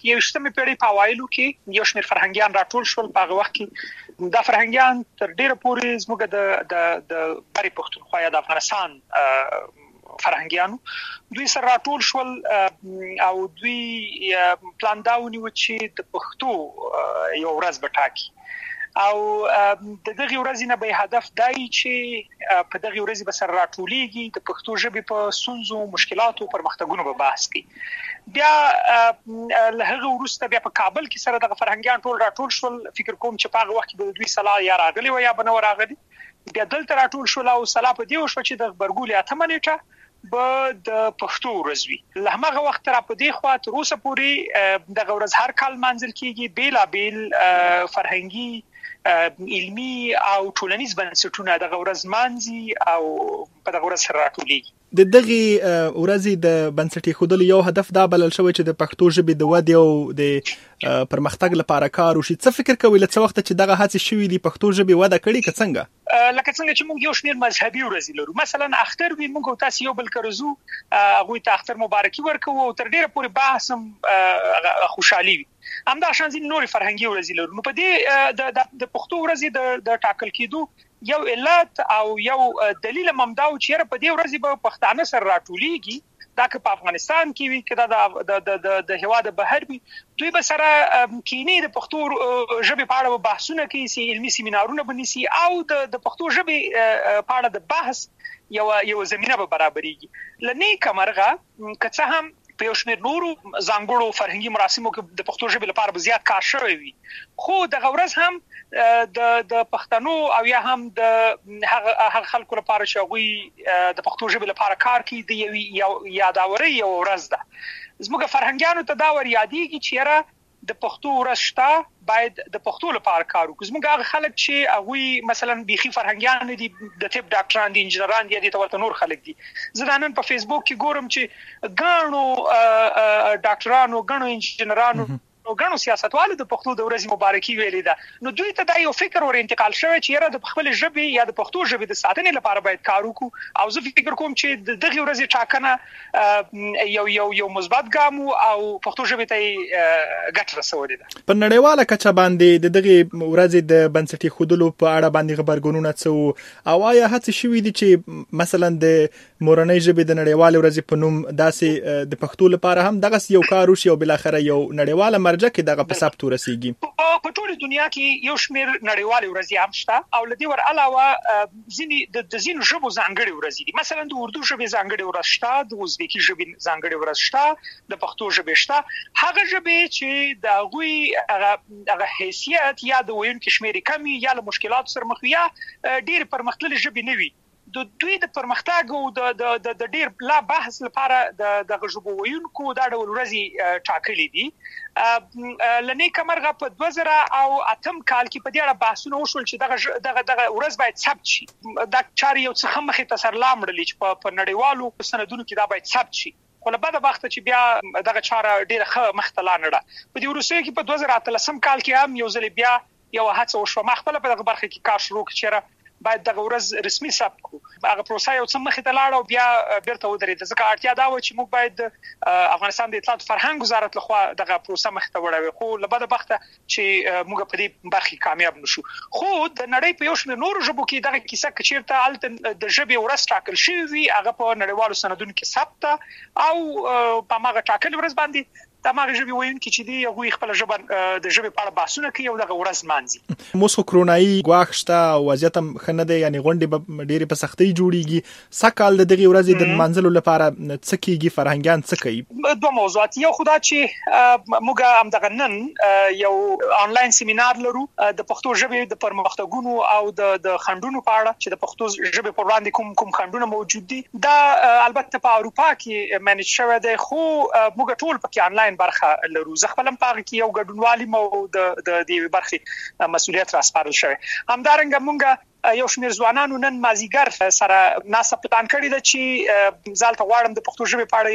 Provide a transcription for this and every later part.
21مې پیړۍ په اوایلو کې یو شمېر فرهنګیان راټول شول. په هغه وخت کې دا فرهنګیان تر ډیره پورې زموږ د بری پښتونخوا یا د افغانستان فرهنګیانو دوی سره راټول شول او دوی پلان دا ونیو چې د پښتو یو ورځ به ټاکي او د دغه ورځې نه به هدف دای چې په دغه ورځې به سره راټولېږي د پښتو ژبې په ستونزو مشکلاتو پرمختګونو به بحث کوي. بیا له هغه وروسته بیا په کابل کې سره دغه فرهنګیان ټول راټول شول. فکر کوم چې په هغه وخت کې به دوی سلا یا راغلي و یا بنو راغلي. بیا دلته راټول شول او سلا په دی وشو چې د خبرګولې 8 نیټه به د پښتو ورځ وي. له هغه وخت را په دې خوا تر اوسه پورې دغه ورځ هر کال منځل کیږي. بیلابیل فرهنګي علمي او ټولنیز بنسټونه دغه ورځ مانځي او په دغه ورځ سره راټولېږي. د دغه ورځې د بنسټ ایښودلو یو هدف دا بلل شوی چې د پښتو ژبې د ودې او د پرمختګ لپاره کار وشي. څه فکر کوئ له څه وخت چې دغه هڅې شوې دي پښتو ژبې وده کړې که څنګه؟ لکه څنګه چې موږ یو شمېر مذهبي ورځې لرو، مثلا اختر وي، موږ تاسو یو بل کرزو هغه ته اختر مبارکي ورکوو او تر ډیره پورې بحث هم خوشحالي وي. همدا شان ځین نور فرهنګي ورځې لرو. نو په دې د پښتو ورځې د ټاکل کېدو یو علت او یو دلیل ممداو چې په دې ورځې به پښتانه سره راټولېږي. دا که په افغانستان کې وي که دا د هیواد بهر وي، دوی به سره کینی د پښتو ژبې په اړه بحثونه کوي، سي علمي سیمینارونه بنسي او د پښتو ژبې په اړه د بحث یو زمينه به برابرېږي. لنی کمرغه که څه هم په یو شمېر نورو ځانګړو فرهنګي مراسمو کې د پښتو ژبې لپاره زیات کار شوی وي، خو دغه ورځ هم د پښتنو او یا هم د هغه خلکو لپاره چې هغوی د پښتو ژبې لپاره کار کوي د یو یاداوري یو ورځ ده. زموږ فرهنګیانو ته دا ور یادېږي چې یاره د پښتو ورځ شته، باید د پښتو لپاره کار وکړو. زموږ هغه خلک چې هغوی مثلا بيخي فرهنګیان دي، د طب ډاکټران دي، انجنیران دي، د ورته نور خلک دي. زه نن په فیسبوک کې ګورم چې ګڼو ډاکټرانو، ګڼو انجنیرانو، ګڼو سیاستوالو د پښتو د ورځې مبارکي ویلې ده. نو دوی ته دا یو فکر ور انتقال شوی چې یاره د خپل ژبې یا د پښتو ژبې د ساتنې لپاره باید کار وکړو. او زه فکر کوم چې دغه ورځې ټاکنه یو مثبت ګام او پښتو ژبې ته ګټه رسولې ده. په نړیواله کچه باندې دغه ورځې د بنسټ ایښودلو په اړه باندې خبرګونونه څه او آیا هڅې شوې دي چې مثلا د مورنۍ ژبې د نړیوال ورځې په نوم داسې د پښتو لپاره هم دغه یو کار وشي او بل اخر یو نړیواله مرجع کې دغه په ثبت ورسیږي؟ په ټول دنیا کې یو شمېر نړیوال ورځې هم شته او لدی ور علاوه ځینې د ځینو ژبو ځانګړي ورځې دي. مثلا د اردو ژبې ځانګړي ورځ شته، د ازبکي ژبې ځانګړي ورځ شته، د پښتو ژبې شته. هغه ژبې چې د هغوی هغه حیثیت یا د ویونکو شمېر کمی یا له مشکلاتو سره مخ وي یا ډېر پرمختللې ژبې نه وي، د دوی د پرمختګ او د ډیر لا بحث لپاره د ژبو ویونکو دا ډول ورځې ټاکلې دي. لنی کمرغه په 2008 کال کې په دې اړه بحثونه وشول چې دغه ورځ باید ثبت شي. دا چاري یو څه مخې ته سر لامړلې چې په نړیوالو سندونو کې دا باید ثبت شي. خو له بده وخت چې بیا دغه چاره ډیره ښه مخته لاړه. په دې وروسته کې په 2013 کال کې هم یو ځل بیا یو هڅه وشوه. ما خپل په دغه برخه کې کار شروع کړ چې باید دغه ورځ رسمي ثبت کړو. هغه پروسه یو څه مخې ته لاړه او بیا بیرته ودرېده، ځکه اړتیا دا و چې موږ باید افغانستان د اطلاعات فرهنګ وزارت لخوا دغه پروسه مخې ته وړوي، خو له بده وخته چې موږ په دې برخه کامیاب نشو. خو د نړۍ په یو شمېر نورو ژبو کې دغه کیسه کچیرته الته د ژبې ورځ ټاکل شوی وي، هغه په نړیوالو سندونو کې ثبت او په هغه ټاکل ورځ باندې د ماغه ژبې ویونکي چې دی هغوی خپل ژبه د ژبې په اړه بحثونه کوي او دغه ورځ مانځي. موږ کرونایي ګواښ شته او وضعیت هم ښه نه دی، یعنی غونډې به ډېرې په سختۍ جوړېږي. سږ د دغې ورځې د نمانځلو لپاره څه کېږي؟ فرهنګیان څه کوي؟ دوه موضوعات. یو خو دا چې موږ همدغه نن یو آنلاین سیمینار لرو د پښتو ژبې د پرمختګونو او د خنډونو په اړه چې د پښتو ژبې پر وړاندې کوم خنډونه موجود دي. دا البته په اروپا کې مانج شوی دی، خو موږ ټول پکې آنلاین برخه لرو. زه خپل هم پاره کې یو ګډونوالي مو د دې برخې مسؤلیت راسپارل شوی. همدارنګه موږ یو شمېر ځوانانو نن مازیګر سره ناسه پلان کړی ده چې زالته غواړم د پښتو ژبې په اړه یو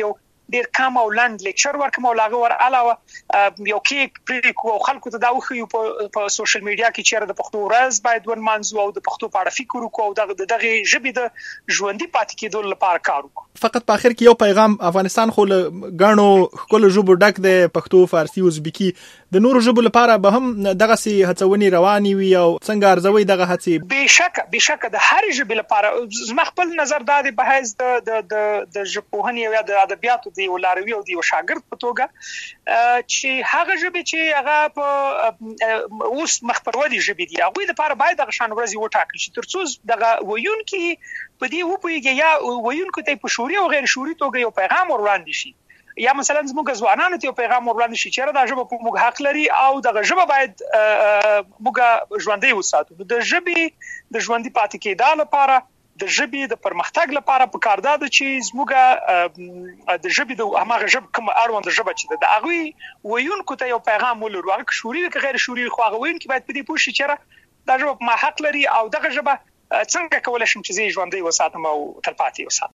ډیر کم او لاند لیکچر ورکوم او لاغه ور علاوه یو کې پری کو خلکو ته دا وخیو په سوشل میډیا کې چیرې د پښتو ورځ باید ون منځو او د پښتو په اړه فکر وکړو او دغه ژبې د ژوندۍ پاتې کېدو لپاره کار وکړو. فقط په اخر کې یو پیغام، افغانستان خو له غاڼو خپل ژبو ډک د پښتو، فارسی، ازبکی د نورو ژبو لپاره به هم دغه سي هڅونې رواني وي او څنګه ارزوي دغه هڅې؟ بشکه د هر ژبې لپاره زما خپل نظر دا دی په حیث د ژبپوهنې او د ادبیاتو دی ولاروي او د شاګرد په توګه چې هغه ژبې چې هغه په اوس مخپرودي ژبې دي هغه لپاره باید د شان ورځي وټاکل شي ترڅو دغه ویونکي په دې وپويږي یا ویونکو ته په شوري او غیر شوري توګه یو پیغام وړاندې شي، یا مثلا زموږ ځوانانو ته پیغام وړاندې شي چې دا ژبه په موږ حق لري او دغه ژبه باید موږ ژوندۍ وساتو. د ژبې د ژوندۍ پاتې کېدو لپاره، د ژبې د پرمختګ لپاره پکار ده چې زموږ د ژبې د هغه ژبه کوم اړوند ژبه چې د هغه ویونکو ته یو پیغام ولرو، هغه شوري او غیر شوري خو هغه ویونکي باید په دې پوه شي چې دا ژبه ما حق لري او دغه ژبه څنګه کولای شم چې ژوندۍ وساتم او تلپاتې وساتم.